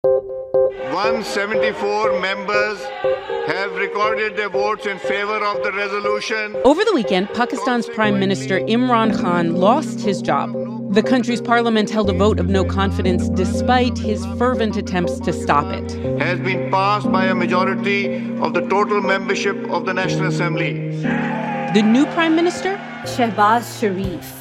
174 members have recorded their votes in favor of the resolution. Over the weekend, Pakistan's Prime Minister Imran Khan lost his job. The country's parliament held a vote of no confidence despite his fervent attempts to stop it. Has been passed by a majority of the total membership of the National Assembly. The new Prime Minister? Shehbaz Sharif.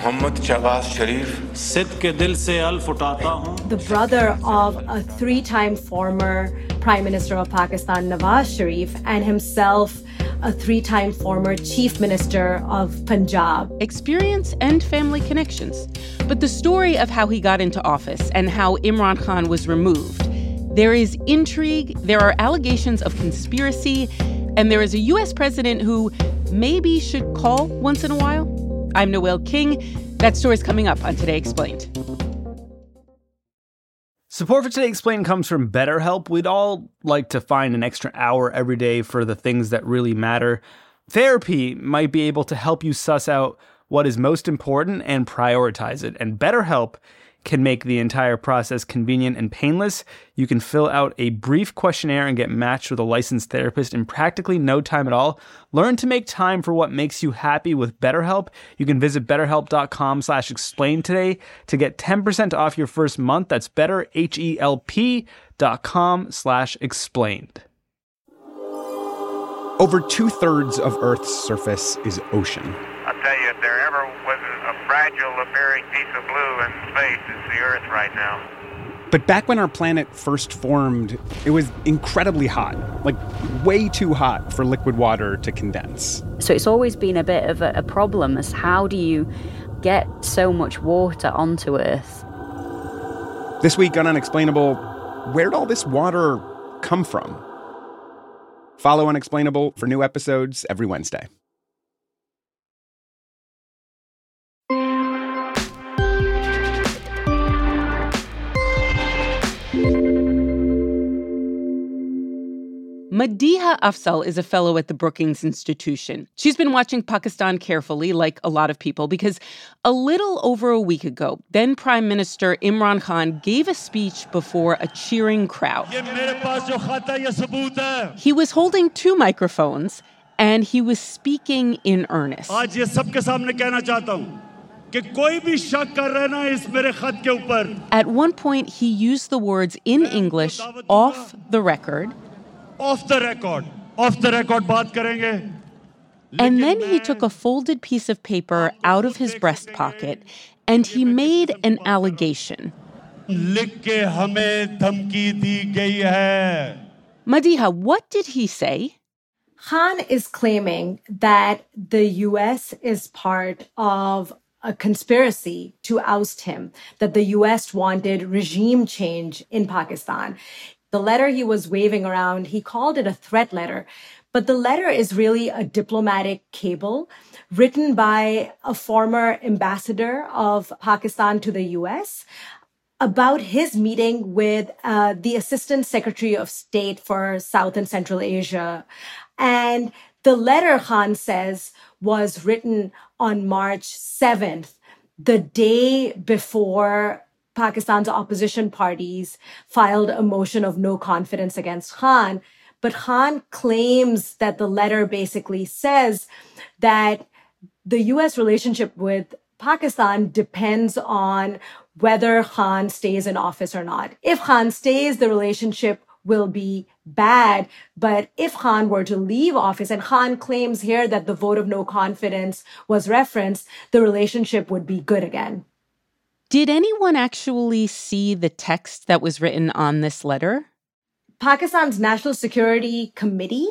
The brother of a three-time former Prime Minister of Pakistan, Nawaz Sharif, and himself a three-time former Chief Minister of Punjab. Experience and family connections. But the story of how he got into office and how Imran Khan was removed. There is intrigue, there are allegations of conspiracy, and there is a U.S. president who maybe should call once in a while. I'm Noel King. That story's coming up on Today Explained. Support for Today Explained comes from BetterHelp. We'd all like to find an extra hour every day for the things that really matter. Therapy might be able to help you suss out what is most important and prioritize it. And BetterHelp can make the entire process convenient and painless. You can fill out a brief questionnaire and get matched with a licensed therapist in practically no time at all. Learn to make time for what makes you happy with BetterHelp. You can visit betterhelp.com/explain today to get 10% off your first month. That's betterhelp.com/explained. Over 2/3 of Earth's surface is ocean. I'll tell you, if there ever was a fragile appearing piece of blue in space, it's the Earth right now. But back when our planet first formed, it was incredibly hot, like way too hot for liquid water to condense. So it's always been a bit of a problem as how do you get so much water onto Earth? This week on Unexplainable, where'd all this water come from? Follow Unexplainable for new episodes every Wednesday. Madiha Afzal is a fellow at the Brookings Institution. She's been watching Pakistan carefully, like a lot of people, because a little over a week ago, then Prime Minister Imran Khan gave a speech before a cheering crowd. He was holding two microphones, and he was speaking in earnest. At one point, he used the words in English, off the record. Off the record baat karenge. And then he took a folded piece of paper out of his breast pocket and he made an allegation. Madiha, what did he say? Khan is claiming that the U.S. is part of a conspiracy to oust him, that the U.S. wanted regime change in Pakistan. The letter he was waving around, he called it a threat letter. But the letter is really a diplomatic cable written by a former ambassador of Pakistan to the U.S. about his meeting with the Assistant Secretary of State for South and Central Asia. And the letter, Khan says, was written on March 7th, the day before Pakistan's opposition parties filed a motion of no confidence against Khan. But Khan claims that the letter basically says that the U.S. relationship with Pakistan depends on whether Khan stays in office or not. If Khan stays, the relationship will be bad. But if Khan were to leave office, and Khan claims here that the vote of no confidence was referenced, the relationship would be good again. Did anyone actually see the text that was written on this letter? Pakistan's National Security Committee,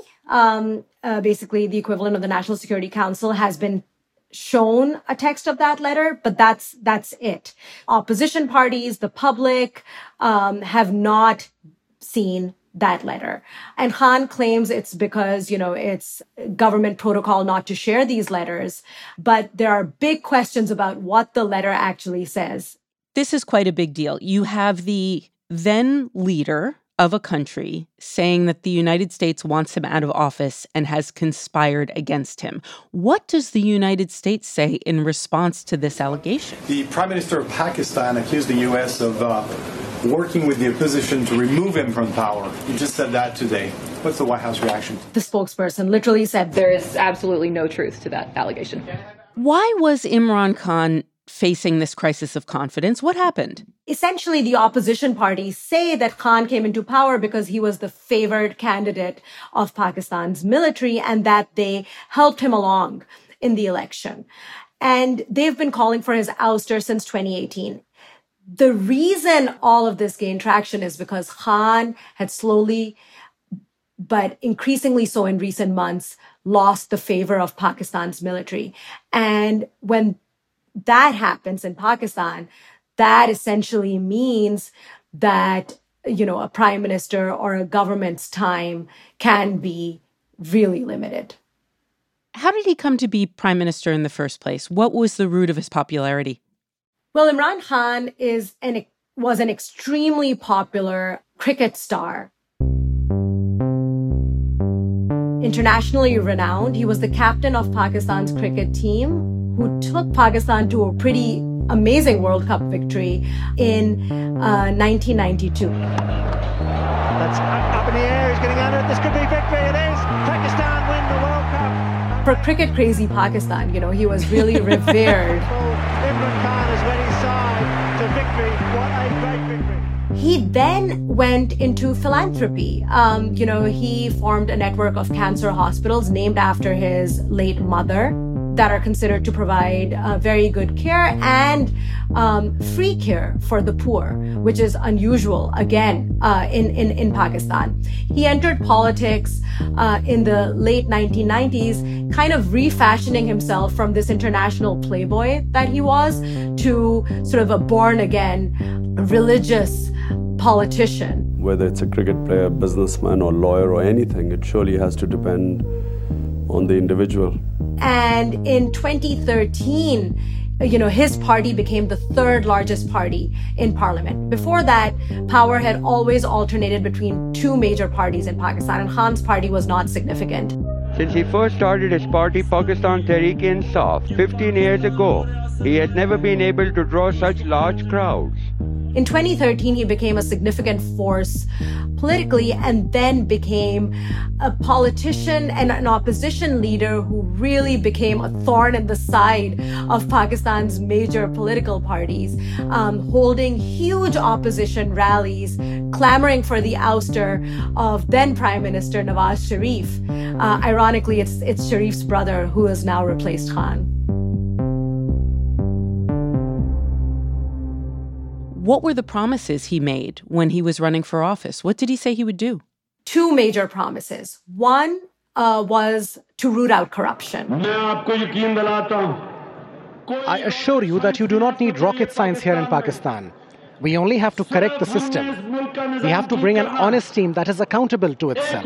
basically the equivalent of the National Security Council, has been shown a text of that letter, but that's it. Opposition parties, the public, have not seen that letter. And Khan claims it's because, it's government protocol not to share these letters. But there are big questions about what the letter actually says. This is quite a big deal. You have the then leader of a country saying that the United States wants him out of office and has conspired against him. What does the United States say in response to this allegation? The Prime Minister of Pakistan accused the U.S. of working with the opposition to remove him from power. You just said that today. What's the White House reaction? The spokesperson literally said there is absolutely no truth to that allegation. Why was Imran Khan facing this crisis of confidence? What happened? Essentially, the opposition parties say that Khan came into power because he was the favored candidate of Pakistan's military and that they helped him along in the election. And they've been calling for his ouster since 2018. The reason all of this gained traction is because Khan had slowly, but increasingly so in recent months, lost the favor of Pakistan's military. And when that happens in Pakistan, that essentially means that, a prime minister or a government's time can be really limited. How did he come to be prime minister in the first place? What was the root of his popularity? Well, Imran Khan was an extremely popular cricket star. Internationally renowned, he was the captain of Pakistan's cricket team, who took Pakistan to a pretty amazing World Cup victory in 1992. That's up in the air, he's getting under it, this could be victory, it is! Pakistan win the World Cup! For cricket-crazy Pakistan, he was really revered. Imran Khan has led his side to victory, what a great victory! He then went into philanthropy. He formed a network of cancer hospitals named after his late mother that are considered to provide very good care and free care for the poor, which is unusual, again, in Pakistan. He entered politics in the late 1990s, kind of refashioning himself from this international playboy that he was to sort of a born-again religious politician. Whether it's a cricket player, businessman, or lawyer or anything, it surely has to depend on the individual. And in 2013, his party became the third largest party in parliament. Before that, power had always alternated between two major parties in Pakistan, and Khan's party was not significant. Since he first started his party, Pakistan Tehreek-e-Insaf, 15 years ago, he has never been able to draw such large crowds. In 2013, he became a significant force politically and then became a politician and an opposition leader who really became a thorn in the side of Pakistan's major political parties, holding huge opposition rallies, clamoring for the ouster of then Prime Minister Nawaz Sharif. Ironically, it's Sharif's brother who has now replaced Khan. What were the promises he made when he was running for office? What did he say he would do? Two major promises. One was to root out corruption. I assure you that you do not need rocket science here in Pakistan. We only have to correct the system. We have to bring an honest team that is accountable to itself.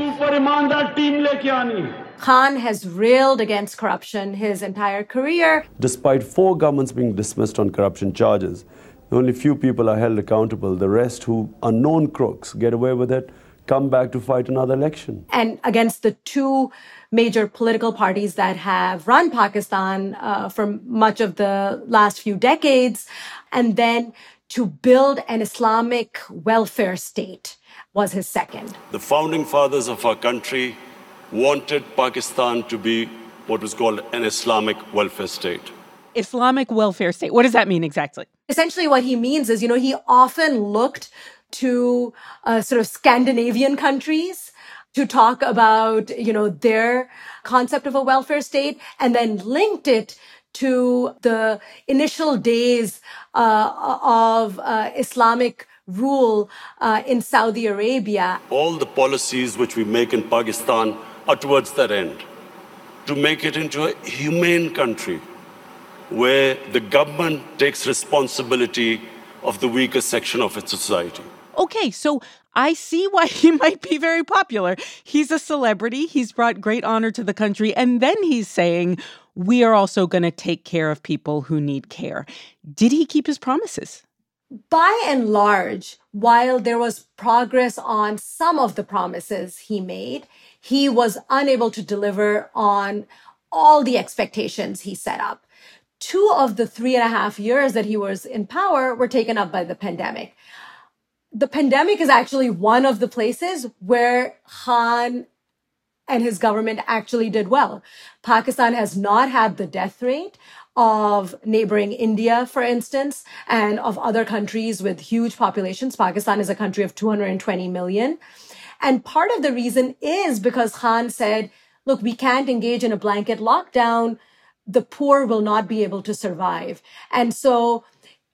Khan has railed against corruption his entire career. Despite 4 governments being dismissed on corruption charges, only few people are held accountable. The rest, who are known crooks, get away with it, come back to fight another election. And against the two major political parties that have run Pakistan for much of the last few decades, and then to build an Islamic welfare state was his second. The founding fathers of our country wanted Pakistan to be what was called an Islamic welfare state. Islamic welfare state. What does that mean exactly? Essentially what he means is, he often looked to sort of Scandinavian countries to talk about, their concept of a welfare state, and then linked it to the initial days of Islamic rule in Saudi Arabia. All the policies which we make in Pakistan are towards that end, to make it into a humane country, where the government takes responsibility of the weaker section of its society. Okay, so I see why he might be very popular. He's a celebrity. He's brought great honor to the country. And then he's saying, we are also going to take care of people who need care. Did he keep his promises? By and large, while there was progress on some of the promises he made, he was unable to deliver on all the expectations he set up. 2 of the 3.5 years that he was in power were taken up by the pandemic. the pandemic is actually one of the places where Khan and his government actually did well. Pakistan has not had the death rate of neighboring India, for instance, and of other countries with huge populations. Pakistan is a country of 220 million. And part of the reason is because Khan said, look, we can't engage in a blanket lockdown. The poor will not be able to survive. And so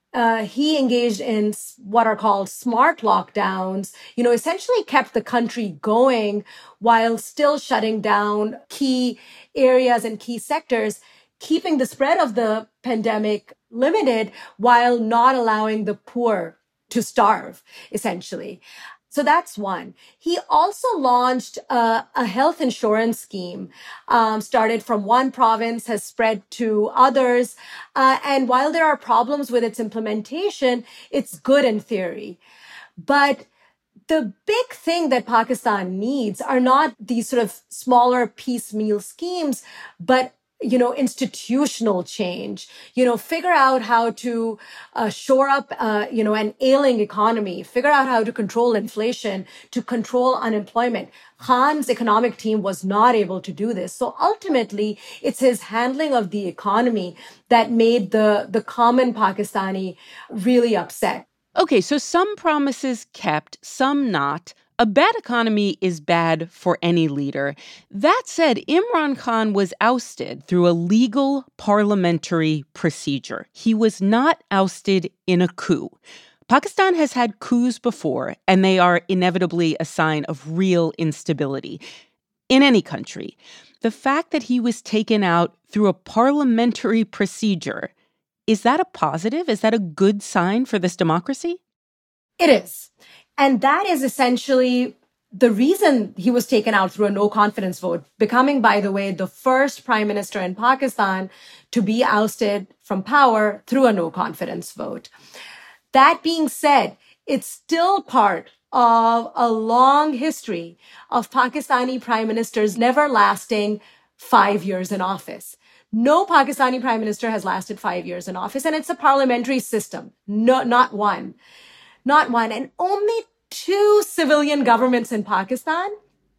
he engaged in what are called smart lockdowns, essentially kept the country going while still shutting down key areas and key sectors, keeping the spread of the pandemic limited while not allowing the poor to starve, essentially. So that's one. He also launched a health insurance scheme, started from one province, has spread to others. And while there are problems with its implementation, it's good in theory. But the big thing that Pakistan needs are not these sort of smaller piecemeal schemes, but institutional change, figure out how to shore up, an ailing economy, figure out how to control inflation, to control unemployment. Khan's economic team was not able to do this. So ultimately, it's his handling of the economy that made the common Pakistani really upset. Okay, so some promises kept, some not. A bad economy is bad for any leader. That said, Imran Khan was ousted through a legal parliamentary procedure. He was not ousted in a coup. Pakistan has had coups before, and they are inevitably a sign of real instability in any country. The fact that he was taken out through a parliamentary procedure, is that a positive? Is that a good sign for this democracy? It is. And that is essentially the reason he was taken out through a no confidence vote, becoming, by the way, the first prime minister in Pakistan to be ousted from power through a no confidence vote. That being said, it's still part of a long history of Pakistani prime ministers never lasting 5 years in office. No Pakistani prime minister has lasted 5 years in office, and it's a parliamentary system. No, not one. Not one. And only 2 civilian governments in Pakistan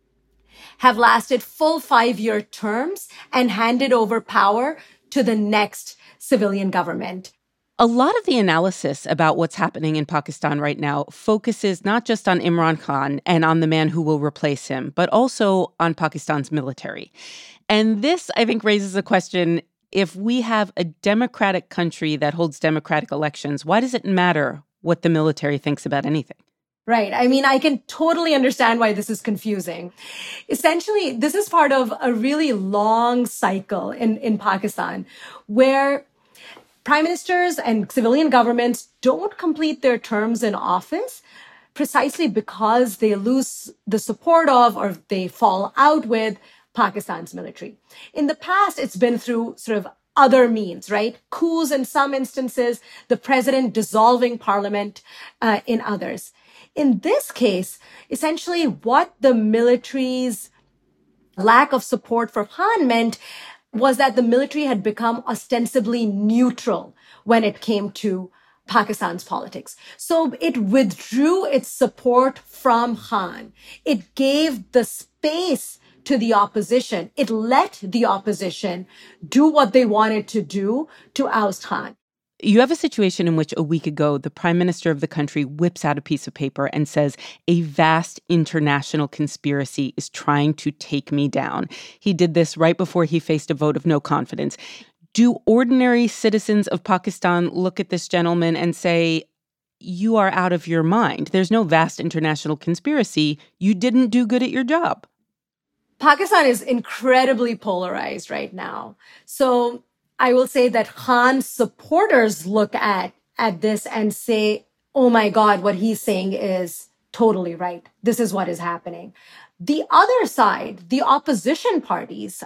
have lasted full 5-year terms and handed over power to the next civilian government. A lot of the analysis about what's happening in Pakistan right now focuses not just on Imran Khan and on the man who will replace him, but also on Pakistan's military. And this, I think, raises a question. If we have a democratic country that holds democratic elections, why does it matter what the military thinks about anything? Right. I mean, I can totally understand why this is confusing. Essentially, this is part of a really long cycle in Pakistan where prime ministers and civilian governments don't complete their terms in office precisely because they lose the support of or they fall out with Pakistan's military. In the past, it's been through sort of other means, right? Coups in some instances, the president dissolving parliament in others. In this case, essentially what the military's lack of support for Khan meant was that the military had become ostensibly neutral when it came to Pakistan's politics. So it withdrew its support from Khan. It gave the space to the opposition. It let the opposition do what they wanted to do to oust Khan. You have a situation in which a week ago, the prime minister of the country whips out a piece of paper and says, a vast international conspiracy is trying to take me down. He did this right before he faced a vote of no confidence. Do ordinary citizens of Pakistan look at this gentleman and say, you are out of your mind? There's no vast international conspiracy. You didn't do good at your job. Pakistan is incredibly polarized right now. So I will say that Khan's supporters look at this and say, oh my God, what he's saying is totally right. This is what is happening. The other side, the opposition parties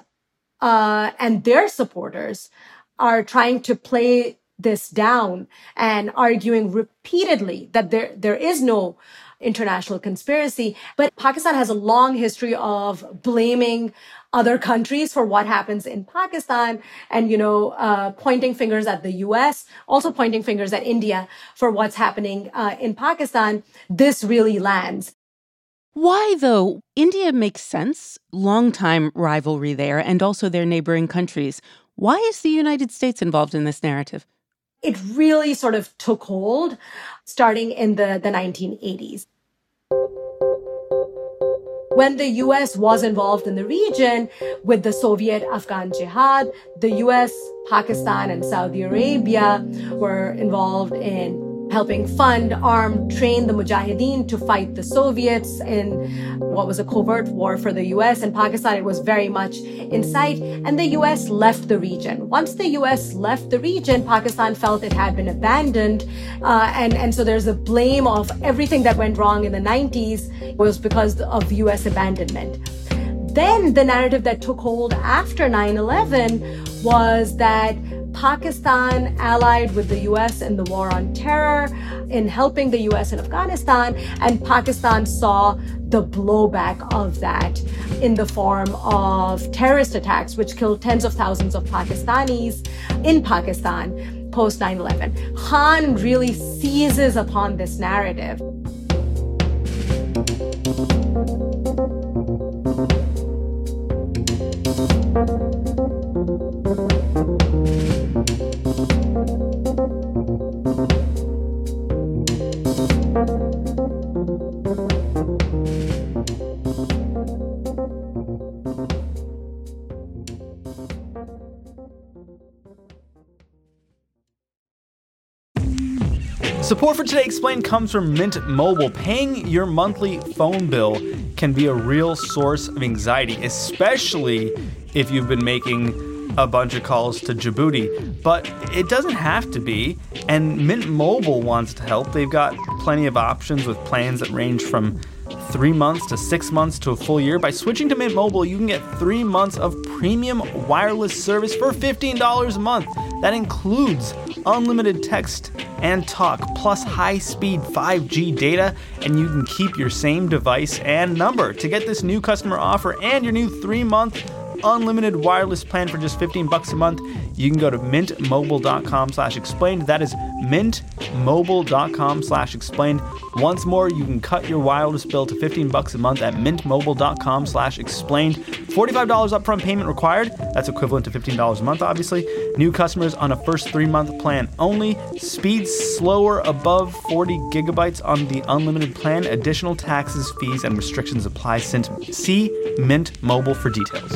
and their supporters are trying to play this down and arguing repeatedly that there is no international conspiracy. But Pakistan has a long history of blaming other countries for what happens in Pakistan and, pointing fingers at the US, also pointing fingers at India for what's happening in Pakistan. This really lands. Why, though? India makes sense. Long-time rivalry there, and also their neighboring countries. Why is the United States involved in this narrative? It really sort of took hold starting in the 1980s. When the U.S. was involved in the region with the Soviet-Afghan jihad, the U.S., Pakistan, and Saudi Arabia were involved in helping fund, arm, train the Mujahideen to fight the Soviets in what was a covert war for the U.S. and Pakistan. It was very much in sight. And the U.S. left the region. Once the U.S. left the region, Pakistan felt it had been abandoned. And so there's a blame of everything that went wrong in the 90s was because of U.S. abandonment. Then the narrative that took hold after 9/11 was that Pakistan allied with the U.S. in the war on terror, in helping the U.S. in Afghanistan, and Pakistan saw the blowback of that in the form of terrorist attacks, which killed tens of thousands of Pakistanis in Pakistan post 9/11. Khan really seizes upon this narrative. Support for Today Explained comes from Mint Mobile. Paying your monthly phone bill can be a real source of anxiety, especially if you've been making a bunch of calls to Djibouti. But it doesn't have to be, and Mint Mobile wants to help. They've got plenty of options with plans that range from 3 months to 6 months to a full year. By switching to Mint Mobile, you can get 3 months of premium wireless service for $15 a month. That includes unlimited text and talk, plus high-speed 5G data, and you can keep your same device and number. To get this new customer offer and your new 3-month unlimited wireless plan for just $15 a month, you can go to mintmobile.com/explained. That is mintmobile.com/explained. Once more, you can cut your wireless bill to $15 a month at mintmobile.com/explained. $45 upfront payment required. That's equivalent to $15 a month, obviously. New customers on a first 3-month plan only. Speeds slower above 40 gigabytes on the unlimited plan. Additional taxes, fees, and restrictions apply. See Mint Mobile for details.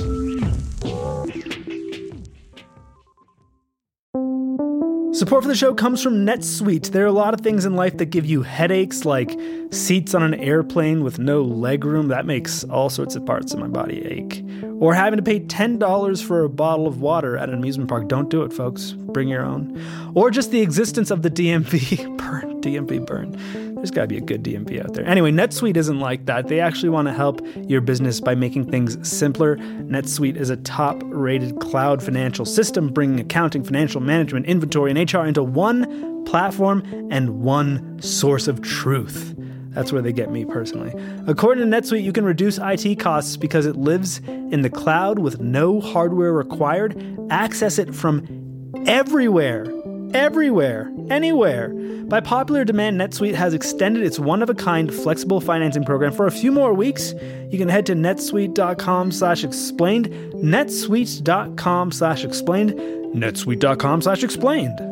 Support for the show comes from NetSuite. There are a lot of things in life that give you headaches, like seats on an airplane with no legroom. That makes all sorts of parts of my body ache. Or having to pay $10 for a bottle of water at an amusement park. Don't do it, folks. Bring your own. Or just the existence of the DMV burn. DMV burn. There's got to be a good DMV out there. Anyway, NetSuite isn't like that. They actually want to help your business by making things simpler. NetSuite is a top-rated cloud financial system, bringing accounting, financial management, inventory, and HR into one platform and one source of truth. That's where they get me personally. According to NetSuite, you can reduce IT costs because it lives in the cloud with no hardware required. Access it from everywhere, anywhere. By popular demand, NetSuite has extended its one-of-a-kind flexible financing program for a few more weeks. You can head to netsuite.com/explained, netsuite.com/explained, netsuite.com/explained.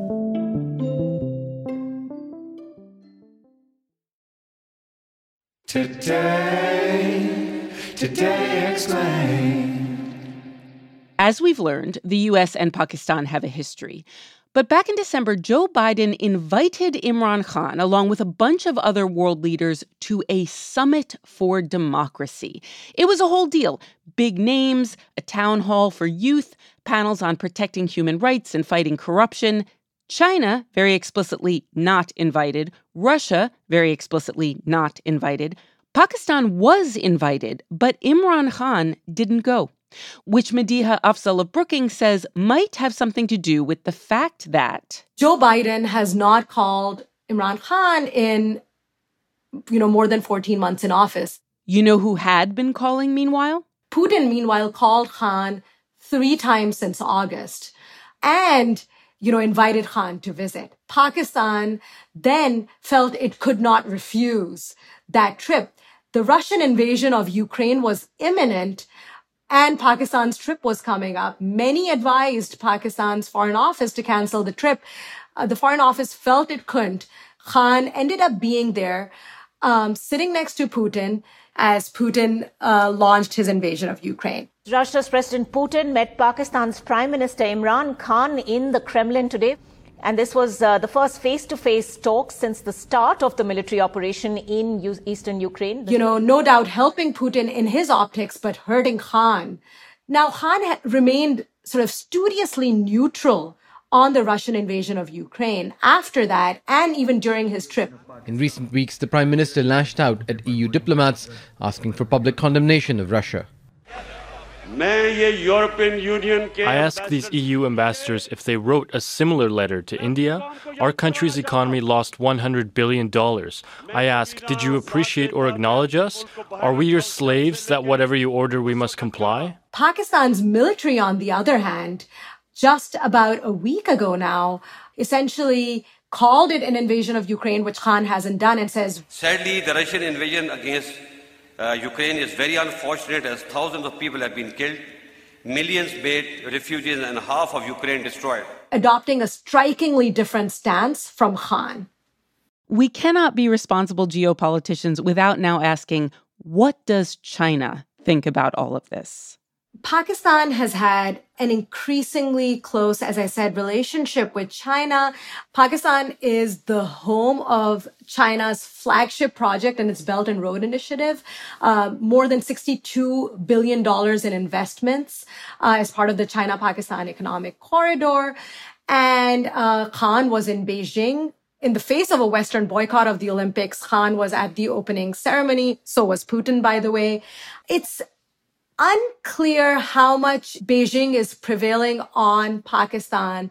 Today Explained. As we've learned, the U.S. and Pakistan have a history. But back in December, Joe Biden invited Imran Khan, along with a bunch of other world leaders, to a summit for democracy. It was a whole deal. Big names, a town hall for youth, panels on protecting human rights and fighting corruption. China, very explicitly not invited. Russia, very explicitly not invited. Pakistan was invited, but Imran Khan didn't go, which Mediha Afzal of Brookings says might have something to do with the fact that Joe Biden has not called Imran Khan in more than 14 months in office. You know who had been calling meanwhile? Putin, meanwhile, called Khan 3 times since August and, invited Khan to visit. Pakistan then felt it could not refuse that trip. The Russian invasion of Ukraine was imminent and Pakistan's trip was coming up. Many advised Pakistan's Foreign Office to cancel the trip. The Foreign Office felt it couldn't. Khan ended up being there, sitting next to Putin as Putin launched his invasion of Ukraine. Russia's President Putin met Pakistan's Prime Minister Imran Khan in the Kremlin today. And this was the first face-to-face talk since the start of the military operation in eastern Ukraine. No doubt helping Putin in his optics, but hurting Khan. Now, Khan remained sort of studiously neutral on the Russian invasion of Ukraine after that, and even during his trip. In recent weeks, the Prime Minister lashed out at EU diplomats, asking for public condemnation of Russia. I asked these EU ambassadors if they wrote a similar letter to India. Our country's economy lost $100 billion. I asked, did you appreciate or acknowledge us? Are we your slaves that whatever you order we must comply? Pakistan's military, on the other hand, just about a week ago now, essentially called it an invasion of Ukraine, which Khan hasn't done, and says, sadly, the Russian invasion against Ukraine is very unfortunate as thousands of people have been killed, millions made refugees, and half of Ukraine destroyed. Adopting a strikingly different stance from Khan. We cannot be responsible geopoliticians without now asking, what does China think about all of this? Pakistan has had an increasingly close, as I said, relationship with China. Pakistan is the home of China's flagship project and its Belt and Road Initiative, more than $62 billion in investments as part of the China-Pakistan Economic Corridor. And Khan was in Beijing. In the face of a Western boycott of the Olympics, Khan was at the opening ceremony. So was Putin, by the way. It's unclear how much Beijing is prevailing on Pakistan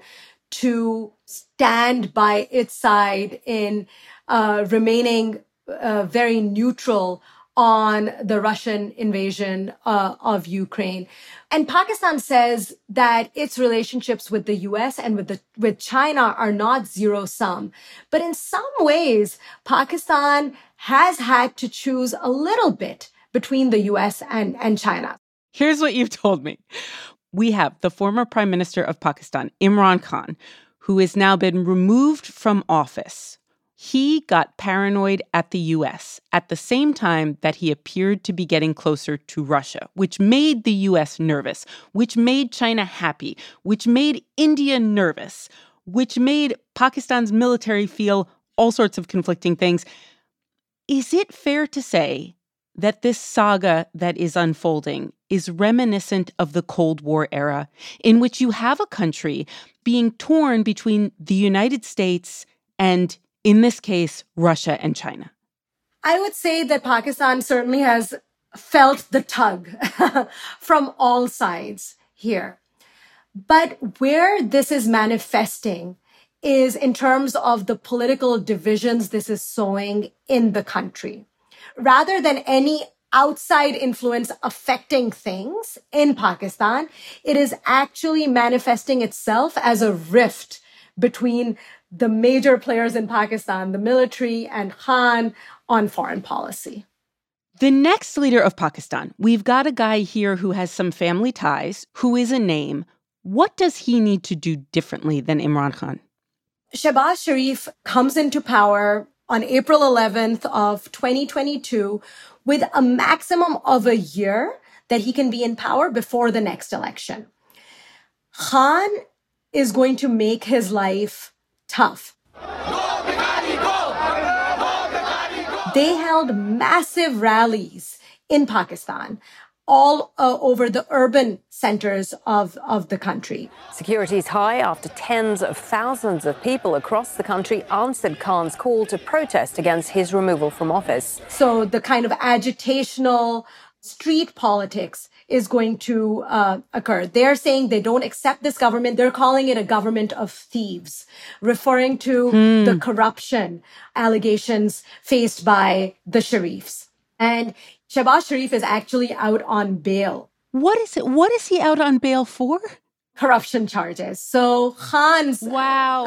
to stand by its side in remaining very neutral on the Russian invasion of Ukraine. And Pakistan says that its relationships with the US and with China are not zero-sum. But in some ways, Pakistan has had to choose a little bit between the US and China. Here's what you've told me. We have the former Prime Minister of Pakistan, Imran Khan, who has now been removed from office. He got paranoid at the US at the same time that he appeared to be getting closer to Russia, which made the US nervous, which made China happy, which made India nervous, which made Pakistan's military feel all sorts of conflicting things. Is it fair to say that this saga that is unfolding is reminiscent of the Cold War era, in which you have a country being torn between the United States and, in this case, Russia and China? I would say that Pakistan certainly has felt the tug from all sides here. But where this is manifesting is in terms of the political divisions this is sowing in the country. Rather than any outside influence affecting things in Pakistan, it is actually manifesting itself as a rift between the major players in Pakistan, the military and Khan, on foreign policy. The next leader of Pakistan, we've got a guy here who has some family ties, who is a name. What does he need to do differently than Imran Khan? Shehbaz Sharif comes into power on April 11th of 2022 with a maximum of a year that he can be in power before the next election. Khan is going to make his life tough. They held massive rallies in Pakistan, all over the urban centers of the country. Security is high after tens of thousands of people across the country answered Khan's call to protest against his removal from office. So the kind of agitational street politics is going to occur. They're saying they don't accept this government. They're calling it a government of thieves, referring to the corruption allegations faced by the Sharifs. And Shehbaz Sharif is actually out on bail. What is it? What is he out on bail for? Corruption charges. So Khan's... Wow.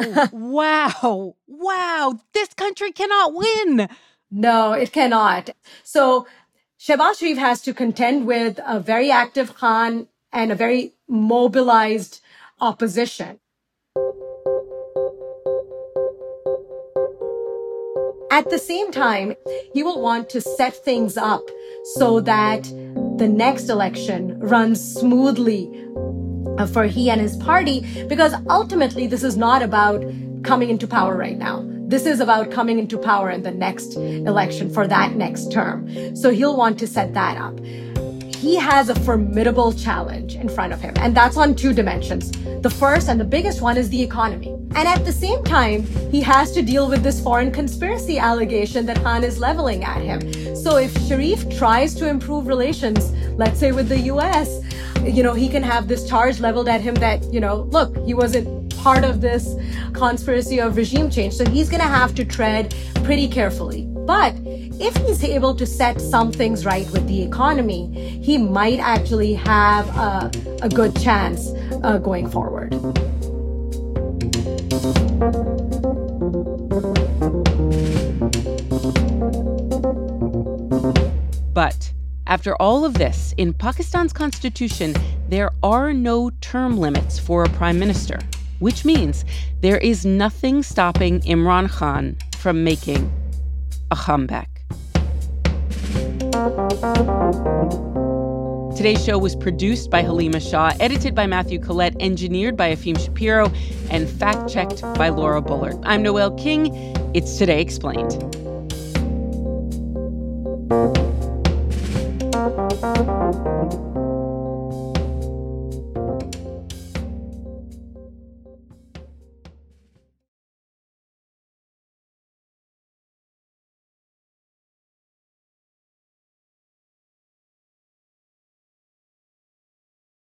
This country cannot win. No, it cannot. So Shehbaz Sharif has to contend with a very active Khan and a very mobilized opposition. At the same time, he will want to set things up so that the next election runs smoothly for he and his party, because ultimately this is not about coming into power right now. This is about coming into power in the next election for that next term. So he'll want to set that up. He has a formidable challenge in front of him, and that's on two dimensions. The first and the biggest one is the economy. And at the same time, he has to deal with this foreign conspiracy allegation that Khan is leveling at him. So if Sharif tries to improve relations, let's say with the US, he can have this charge leveled at him that, look, he wasn't part of this conspiracy of regime change. So he's going to have to tread pretty carefully. But if he's able to set some things right with the economy, he might actually have a good chance going forward. But after all of this, in Pakistan's constitution, there are no term limits for a prime minister, which means there is nothing stopping Imran Khan from making a comeback. Today's show was produced by Halima Shah, edited by Matthew Collette, engineered by Afim Shapiro, and fact-checked by Laura Bullard. I'm Noel King. It's Today Explained.